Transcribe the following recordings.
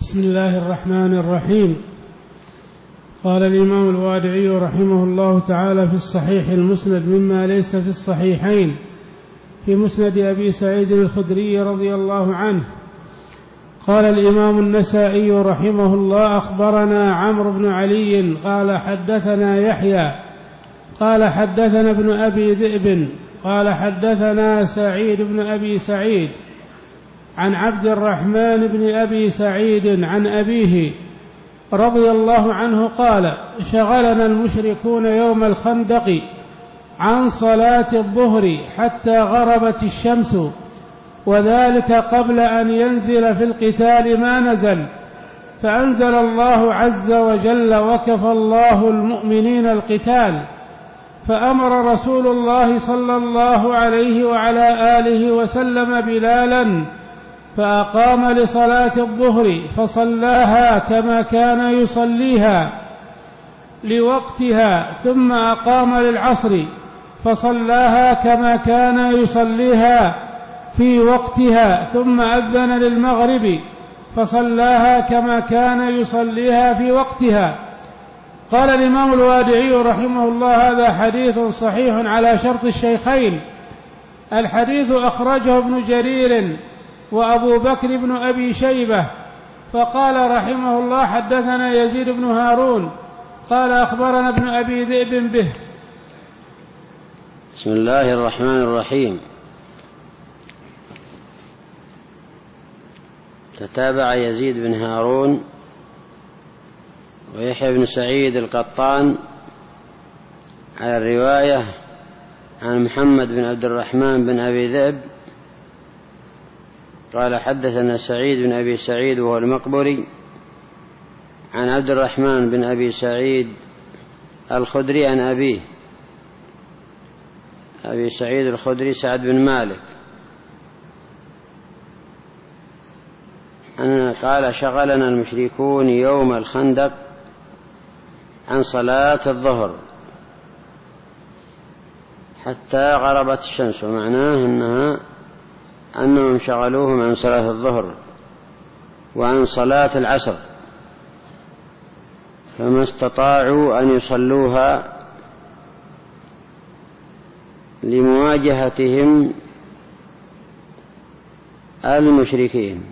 بسم الله الرحمن الرحيم. قال الإمام الوادعي رحمه الله تعالى في الصحيح المسند مما ليس في الصحيحين في مسند أبي سعيد الخدري رضي الله عنه. قال الإمام النسائي رحمه الله أخبرنا عمرو بن علي قال حدثنا يحيى قال حدثنا ابن أبي ذئب قال حدثنا سعيد بن أبي سعيد عن عبد الرحمن بن أبي سعيد عن أبيه رضي الله عنه قال شغلنا المشركون يوم الخندق عن صلاة الظهر حتى غربت الشمس، وذلك قبل أن ينزل في القتال ما نزل، فأنزل الله عز وجل وكفى الله المؤمنين القتال، فأمر رسول الله صلى الله عليه وعلى آله وسلم بلالا فأقام لصلاة الظهر فصلاها كما كان يصليها لوقتها، ثم أقام للعصر فصلاها كما كان يصليها في وقتها، ثم أذن للمغرب فصلاها كما كان يصليها في وقتها. قال الإمام الوادعي رحمه الله هذا حديث صحيح على شرط الشيخين. الحديث أخرجه ابن جرير وأبو بكر بن أبي شيبة. فقال رحمه الله حدثنا يزيد بن هارون قال أخبرنا ابن أبي ذئب به. بسم الله الرحمن الرحيم. تتابع يزيد بن هارون ويحيى بن سعيد القطان على الرواية عن محمد بن عبد الرحمن بن أبي ذئب قال حدثنا سعيد بن أبي سعيد وهو المقبري عن عبد الرحمن بن أبي سعيد الخدري عن أبيه أبي سعيد الخدري سعد بن مالك أن قال شغلنا المشركون يوم الخندق عن صلاة الظهر حتى غربت الشمس، ومعناه أنهم شغلوهم عن صلاة الظهر وعن صلاة العصر، فما استطاعوا أن يصلوها لمواجهتهم المشركين،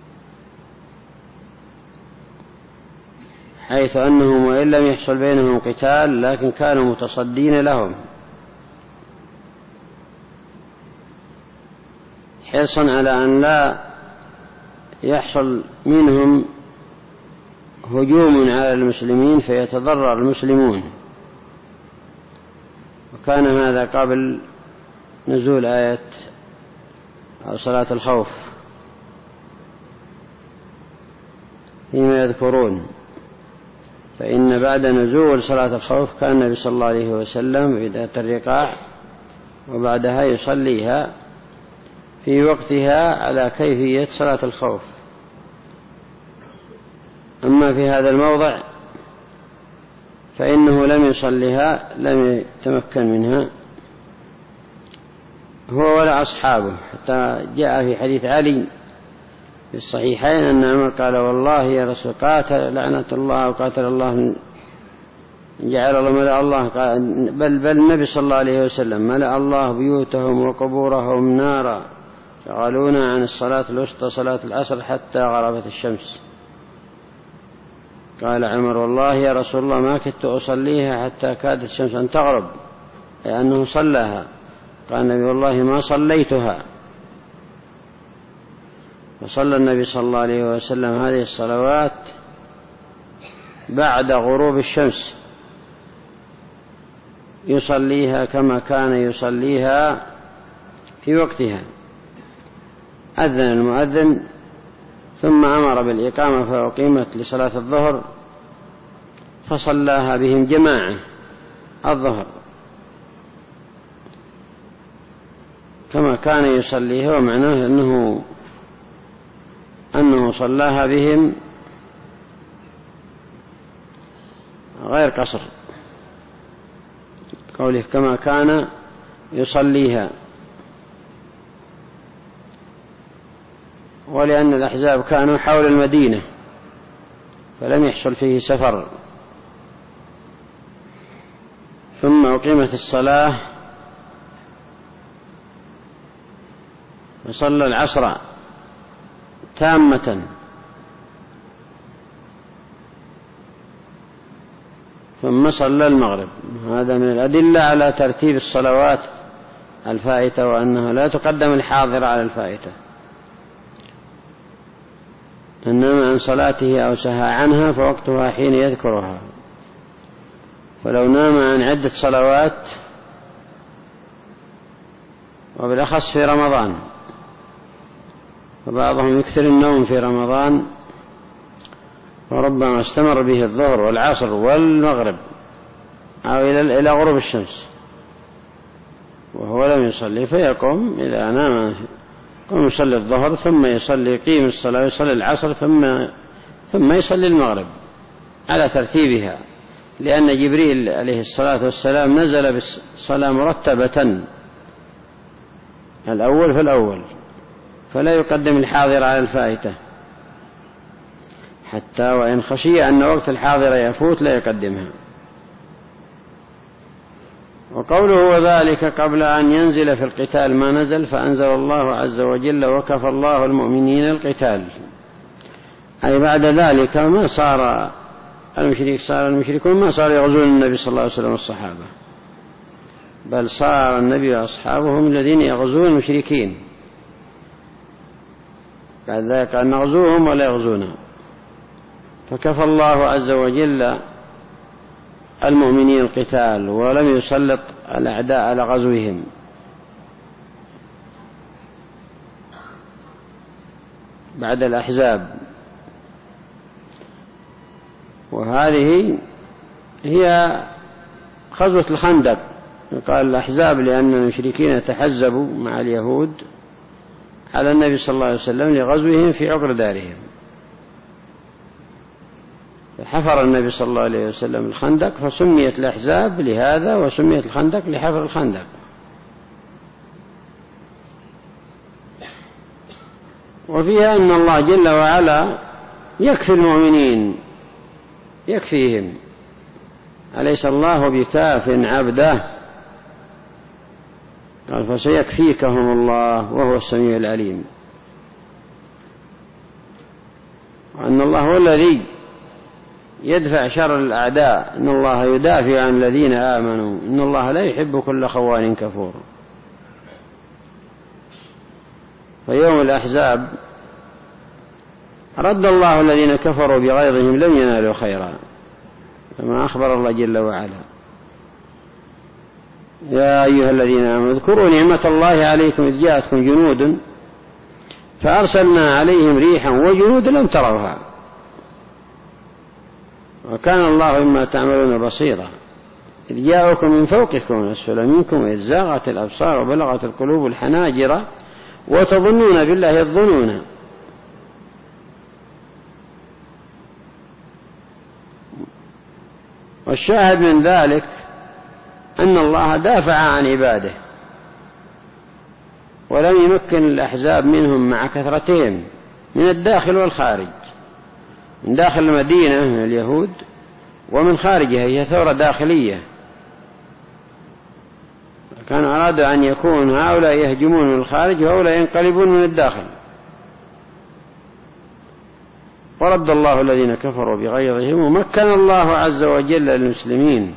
حيث أنهم وإن لم يحصل بينهم قتال لكن كانوا متصدين لهم حرصا على أن لا يحصل منهم هجوم على المسلمين فيتضرر المسلمون. وكان هذا قبل نزول آية أو صلاة الخوف فيما يذكرون، فإن بعد نزول صلاة الخوف كان النبي صلى الله عليه وسلم بذات الرقاع وبعدها يصليها في وقتها على كيفية صلاة الخوف. أما في هذا الموضع فإنه لم يصليها، لم يتمكن منها هو ولا أصحابه، حتى جاء في حديث علي في الصحيحين أن عمر قال والله يا رسول قاتل لعنة الله وقاتل الله جعل الله ملأ الله بل النبي صلى الله عليه وسلم ملأ الله بيوتهم وقبورهم نارا شغلونا عن الصلاة الوسطى صلاة العصر حتى غربت الشمس. قال عمر والله يا رسول الله ما كدت أصليها حتى كادت الشمس أن تغرب، لأنه صلاها. قال النبي والله ما صليتها. وصلى النبي صلى الله عليه وسلم هذه الصلوات بعد غروب الشمس يصليها كما كان يصليها في وقتها. أذن المؤذن ثم أمر بالإقامة فأقيمت لصلاة الظهر فصلاها بهم جماعة الظهر كما كان يصليها، ومعناه أنه صلاها بهم غير قصر، قوله كما كان يصليها. ولأن الأحزاب كانوا حول المدينة فلم يحصل فيه سفر، ثم أقيمت الصلاة وصلى العصر تامة، ثم صلى المغرب. هذا من الأدلة على ترتيب الصلوات الفائتة، وأنها لا تقدم الحاضر على الفائتة، إنما عن صلاته أو سهى عنها فوقتها حين يذكرها. فلو نام عن عدة صلوات، وبالأخص في رمضان، فبعضهم يكثر النوم في رمضان، وربما استمر به الظهر والعصر والمغرب أو إلى غروب الشمس وهو لم يصلي، فيقوم إذا نام يقوم يصلي الظهر، ثم يقيم الصلاة ويصلي العصر، ثم يصلي المغرب على ترتيبها، لأن جبريل عليه الصلاة والسلام نزل بالصلاة مرتبة الأول فالأول، فلا يقدم الحاضر على الفائتة، حتى وإن خشي أن وقت الحاضر يفوت لا يقدمها. وقوله وذلك قبل أن ينزل في القتال ما نزل، فأنزل الله عز وجل وكفى الله المؤمنين القتال، أي بعد ذلك ما صار المشركون ما صاروا يغزون النبي صلى الله عليه وسلم والصحابة، بل صار النبي وأصحابه هم الذين يغزون المشركين، بعد ذلك أن نغزوهم ولا يغزونا. فكفى الله عز وجل المؤمنين القتال، ولم يسلط الأعداء على غزوهم. بعد الأحزاب، وهذه هي غزوة الخندق، قال الأحزاب لأن المشركين تحزبوا مع اليهود على النبي صلى الله عليه وسلم لغزوهم في عقر دارهم، فحفر النبي صلى الله عليه وسلم الخندق، فسميت الأحزاب لهذا، وسميت الخندق لحفر الخندق. وفيها أن الله جل وعلا يكفي المؤمنين، يكفيهم، أليس الله بكاف عبده؟ قال فسيكفيكهم الله وهو السميع العليم. وأن الله هو الذي يدفع شر الأعداء، إن الله يدافع عن الذين آمنوا، إن الله لا يحب كل خوان كفور. فيوم الأحزاب رد الله الذين كفروا بغيظهم لم ينالوا خيرا، كما أخبر الله جل وعلا: يا أيها الذين آمنوا اذكروا نعمة الله عليكم إذ جاءتكم جنود فأرسلنا عليهم ريحا وجنود لم تروها وكان الله مما تعملون بصيرا، إذ جاءكم من فوقكم وأسفل منكم وإذ زاغت الأبصار وبلغت القلوب الحناجر وتظنون بالله الظنون. والشاهد من ذلك أن الله دافع عن عباده، ولم يمكن الأحزاب منهم مع كثرتهم من الداخل والخارج، من داخل المدينة من اليهود، ومن خارجها هي ثورة داخلية، كانوا أرادوا أن يكون هؤلاء يهجمون من الخارج وهؤلاء ينقلبون من الداخل. ورد الله الذين كفروا بغيظهم، ومكن الله عز وجل للمسلمين،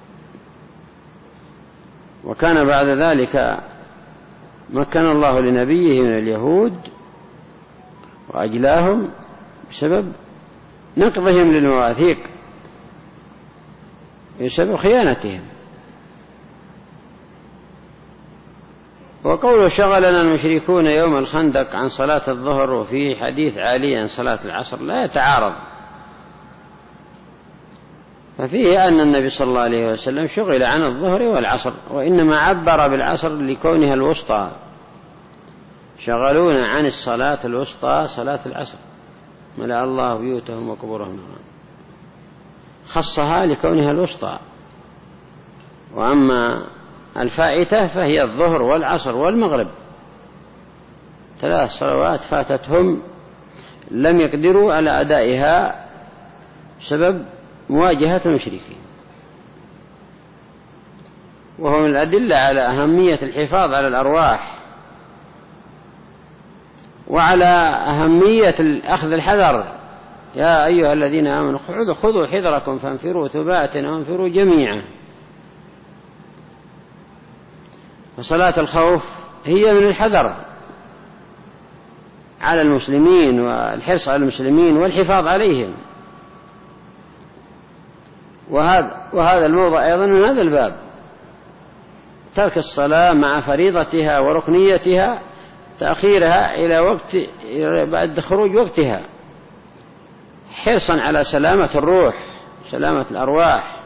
وكان بعد ذلك مكن الله لنبيه من اليهود وأجلاهم بسبب نقضهم للمواثيق، بسبب خيانتهم. وقوله شغلنا المشركون يوم الخندق عن صلاة الظهر، وفي حديث عالي عن صلاة العصر، لا يتعارض، ففيه أن النبي صلى الله عليه وسلم شغل عن الظهر والعصر، وإنما عبر بالعصر لكونها الوسطى، شغلونا عن الصلاة الوسطى صلاة العصر ملأ الله بيوتهم وقبورهم نورا، خصها لكونها الوسطى. وأما الفائتة فهي الظهر والعصر والمغرب، 3 صلوات فاتتهم لم يقدروا على أدائها سبب مواجهة المشركين. وهو من الأدلة على أهمية الحفاظ على الأرواح وعلى أهمية أخذ الحذر. يا أيها الذين آمنوا خذوا حذركم فانفروا ثبات وانفروا جميعا. فصلاة الخوف هي من الحذر على المسلمين والحرص على المسلمين والحفاظ عليهم. وهذا الموضع أيضا من هذا الباب، ترك الصلاة مع فريضتها وركنيتها، تأخيرها إلى وقت بعد خروج وقتها، حرصا على سلامة الروح، سلامة الأرواح،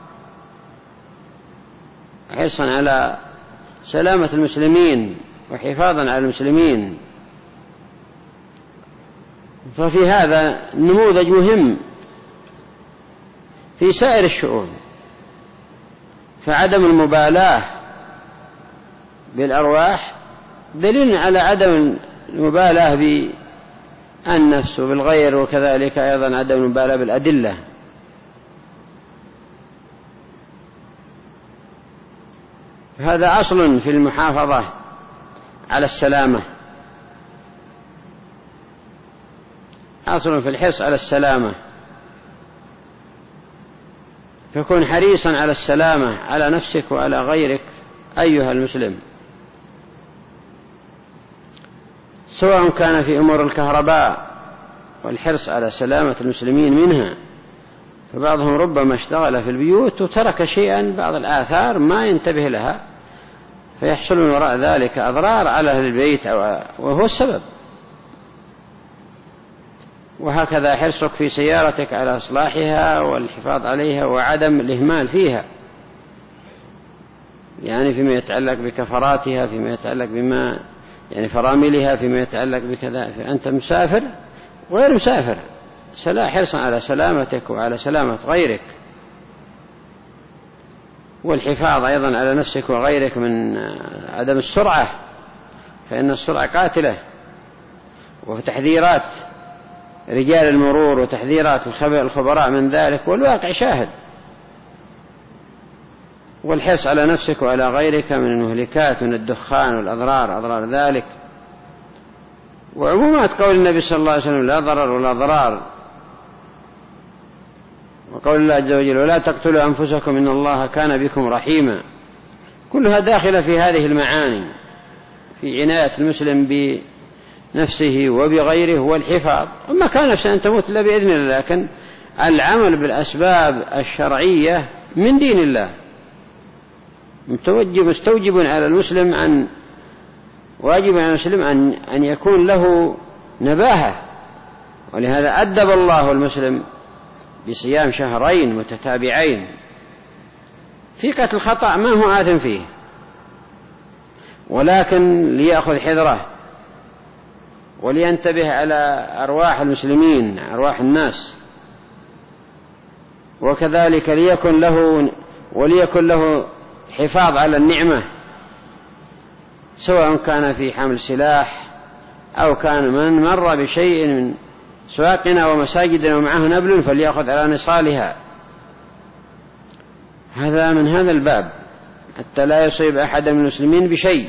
حرصا على سلامة المسلمين وحفاظا على المسلمين. ففي هذا نموذج مهم في سائر الشؤون. فعدم المبالاة بالأرواح دليل على عدم المبالاة بالنفس وبالغير، وكذلك أيضا عدم المبالاة بالأدلة. هذا أصل في المحافظة على السلامة، أصل في الحرص على السلامة. فكن حريصا على السلامة على نفسك وعلى غيرك أيها المسلم، سواء كان في أمور الكهرباء والحرص على سلامة المسلمين منها. فبعضهم ربما اشتغل في البيوت وترك شيئا، بعض الآثار ما ينتبه لها، فيحصل من وراء ذلك أضرار على أهل البيت وهو السبب. وهكذا حرصك في سيارتك على إصلاحها والحفاظ عليها وعدم الإهمال فيها، يعني فيما يتعلق بكفراتها، فيما يتعلق بما يعني فراملها، فيما يتعلق بكذا. فأنت مسافر وغير مسافر، حرصا على سلامتك وعلى سلامة غيرك، والحفاظ أيضا على نفسك وغيرك من عدم السرعة، فإن السرعة قاتلة. وتحذيرات رجال المرور وتحذيرات الخبراء من ذلك، والواقع شاهد. والحرص على نفسك وعلى غيرك من المهلكات، من الدخان والأضرار، أضرار ذلك. وعمومات قول النبي صلى الله عليه وسلم لا ضرر ولا ضرار، وقول الله عز وجل ولا تقتلوا أنفسكم إن الله كان بكم رحيما، كلها داخلة في هذه المعاني، في عناية المسلم بنفسه وبغيره والحفاظ. وما كان نفسه أن تموت إلا بإذن الله، لكن العمل بالأسباب الشرعية من دين الله مستوجب على المسلم واجب على المسلم أن يكون له نباهة. ولهذا أدب الله المسلم بصيام شهرين متتابعين. في قتل الخطأ ما هو آثم فيه، ولكن ليأخذ حذره ولينتبه على أرواح المسلمين، أرواح الناس. وكذلك وليكن له حفاظ على النعمة، سواء كان في حمل سلاح أو كان من مر بشيء من سواقنا ومساجدنا ومعه نبل فليأخذ على نصالها. هذا من هذا الباب حتى لا يصيب أحد من المسلمين بشيء.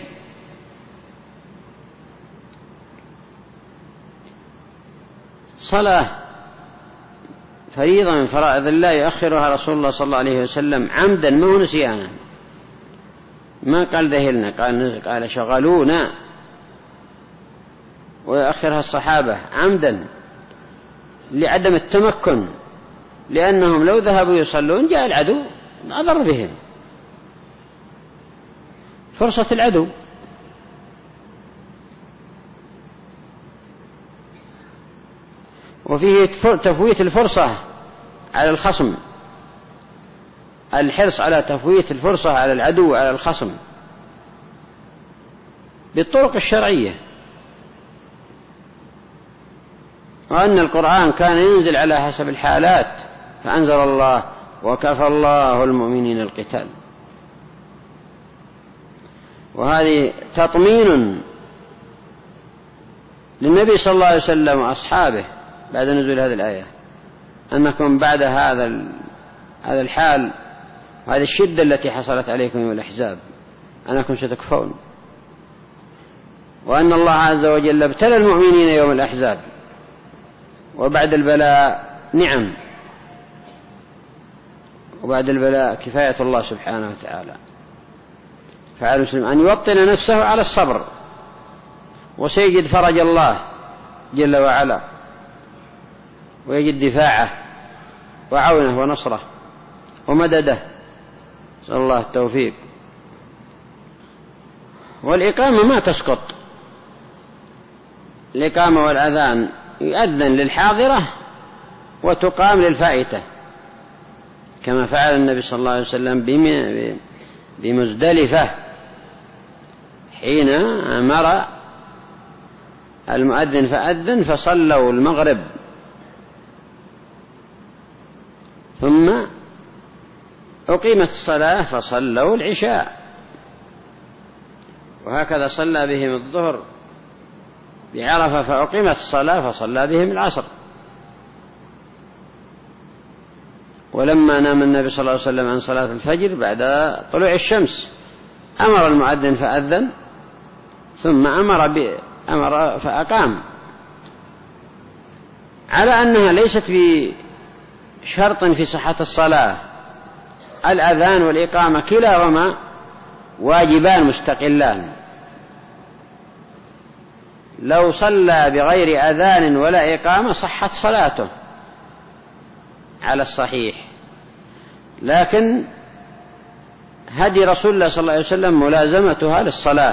صلاة فريضة من فرائض الله يؤخرها رسول الله صلى الله عليه وسلم عمدا ما هو نسيانا، ما قال ذهلنا، قال شغلونا، ويؤخرها الصحابة عمدا لعدم التمكن، لأنهم لو ذهبوا يصلون جاء العدو أضر بهم، فرصة العدو. وفيه تفويت الفرصة على الخصم، الحرص على تفويت الفرصة على العدو على الخصم بالطرق الشرعية. وأن القرآن كان ينزل على حسب الحالات، فأنزل الله وكفى الله المؤمنين القتال. وهذه تطمين للنبي صلى الله عليه وسلم وأصحابه بعد نزول هذه الآية، أنكم بعد هذا الحال وهذه الشدة التي حصلت عليكم يوم الأحزاب أنكم ستكفون، وأن الله عز وجل ابتلى المؤمنين يوم الأحزاب، وبعد البلاء نعم، وبعد البلاء كفاية الله سبحانه وتعالى. فعلى المسلم أن يوطن نفسه على الصبر، وسيجد فرج الله جل وعلا، ويجد دفاعه وعونه ونصره ومدده، نسأل الله التوفيق. والإقامة ما تسقط، الإقامة والأذان يؤذن للحاضرة وتقام للفائتة، كما فعل النبي صلى الله عليه وسلم بمزدلفة حين أمر المؤذن فأذن فصلوا المغرب، ثم أقيمت الصلاة فصلوا العشاء، وهكذا صلى بهم الظهر بعرفة فأقيمت الصلاة فصلى بهم العصر. ولما نام النبي صلى الله عليه وسلم عن صلاة الفجر بعد طلوع الشمس أمر المؤذن فأذن، ثم أمر فأقام، على أنها ليست بشرط في صحة الصلاة. الأذان والإقامة كلاهما واجبان مستقلان، لو صلى بغير أذان ولا إقامة صحت صلاته على الصحيح، لكن هدي رسول الله صلى الله عليه وسلم ملازمتها للصلاة.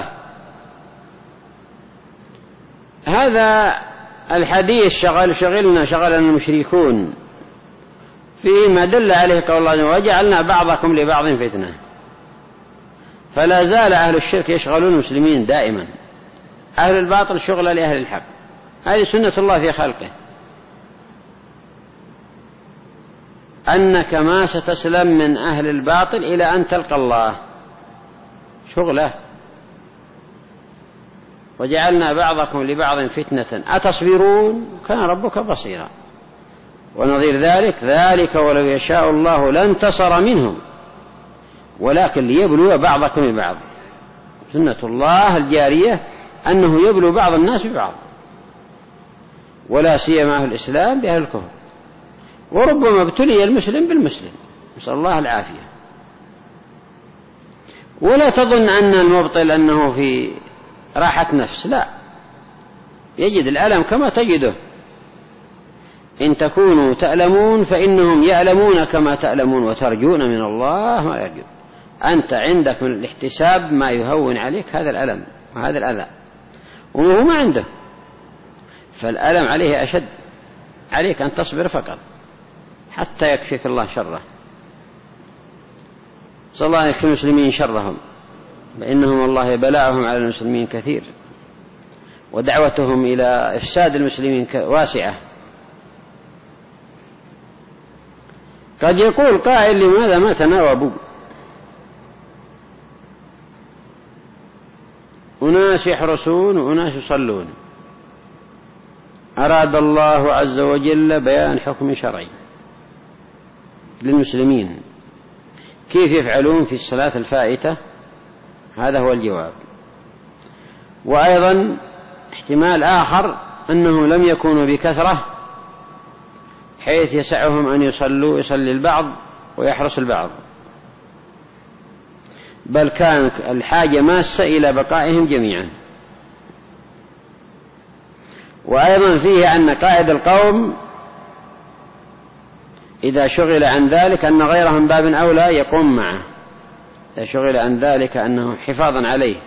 هذا الحديث شغلنا المشركون فيما دل عليه قول الله: وجعلنا بعضكم لبعض فتنة. فلا زال أهل الشرك يشغلون المسلمين دائما، أهل الباطل شغل لأهل الحق، هذه سنة الله في خلقه، أنك ما ستسلم من أهل الباطل إلى أن تلقى الله، شغله. وجعلنا بعضكم لبعض فتنة أتصبرون كان ربك بصيرا. ونظير ذلك ولو يشاء الله لانتصر منهم ولكن ليبلو بعضكم ببعض. سنة الله الجارية أنه يبلو بعض الناس ببعض، ولا سيما أهل الإسلام بأهل الكفر. وربما ابتلي المسلم بالمسلم، نسأل الله العافية. ولا تظن أن المبطل أنه في راحة نفس، لا، يجد الألم كما تجده. إن تكونوا تألمون فإنهم يألمون كما تألمون وترجون من الله ما يرجون. أنت عندك من الاحتساب ما يهون عليك هذا الألم وهذا الأذى، وهو ما عنده، فالألم عليه أشد. عليك أن تصبر فقط حتى يكفيك الله شره. صلى الله يكفي المسلمين شرهم، فإنهم والله بلاءهم على المسلمين كثير، ودعوتهم إلى إفساد المسلمين واسعة. قد يقول قائل: لماذا ما تناوبوا؟ أناس يحرسون وأناس يصلون. أراد الله عز وجل بيان حكم شرعي للمسلمين كيف يفعلون في الصلاة الفائتة، هذا هو الجواب. وأيضا احتمال آخر أنهم لم يكونوا بكثرة حيث يسعهم أن يصلي البعض ويحرس البعض، بل كان الحاجة ماسة إلى بقائهم جميعا. وأيضا فيه أن قائد القوم إذا شغل عن ذلك أن غيرهم باب أولى يقوم معه، إذا شغل عن ذلك أنه حفاظا عليه.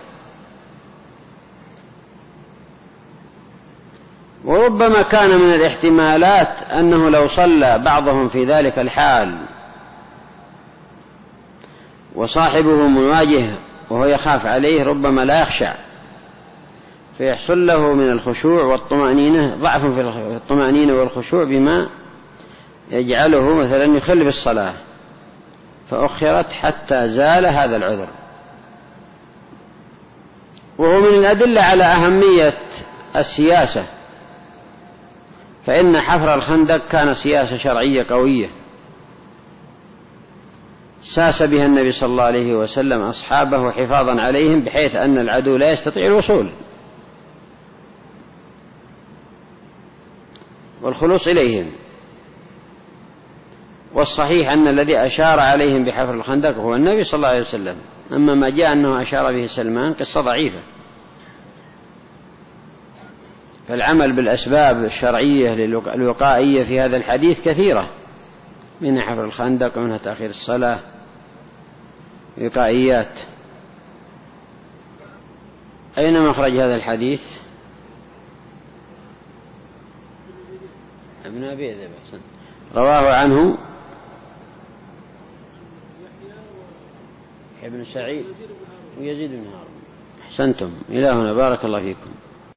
وربما كان من الاحتمالات أنه لو صلى بعضهم في ذلك الحال وصاحبه مواجه وهو يخاف عليه ربما لا يخشع، فيحصل له من الخشوع والطمأنينة ضعف في الطمأنينة والخشوع بما يجعله مثلا يخل بالصلاة، فأخرت حتى زال هذا العذر. وهو من الأدلة على أهمية السياسة فإن حفر الخندق كان سياسة شرعية قوية ساس بها النبي صلى الله عليه وسلم أصحابه حفاظا عليهم بحيث أن العدو لا يستطيع الوصول والخلوص إليهم. والصحيح أن الذي أشار عليهم بحفر الخندق هو النبي صلى الله عليه وسلم، أما ما جاء أنه أشار به سلمان قصة ضعيفة. فالعمل بالأسباب الشرعية الوقائية في هذا الحديث كثيرة، منها حفر الخندق ومنها تأخير الصلاة، وقائيات. أين مخرج هذا الحديث؟ ابن أبي ذئب. رواه عنه ابن سعيد ويزيد بن هارون. أحسنتم، إلى هنا، بارك الله فيكم.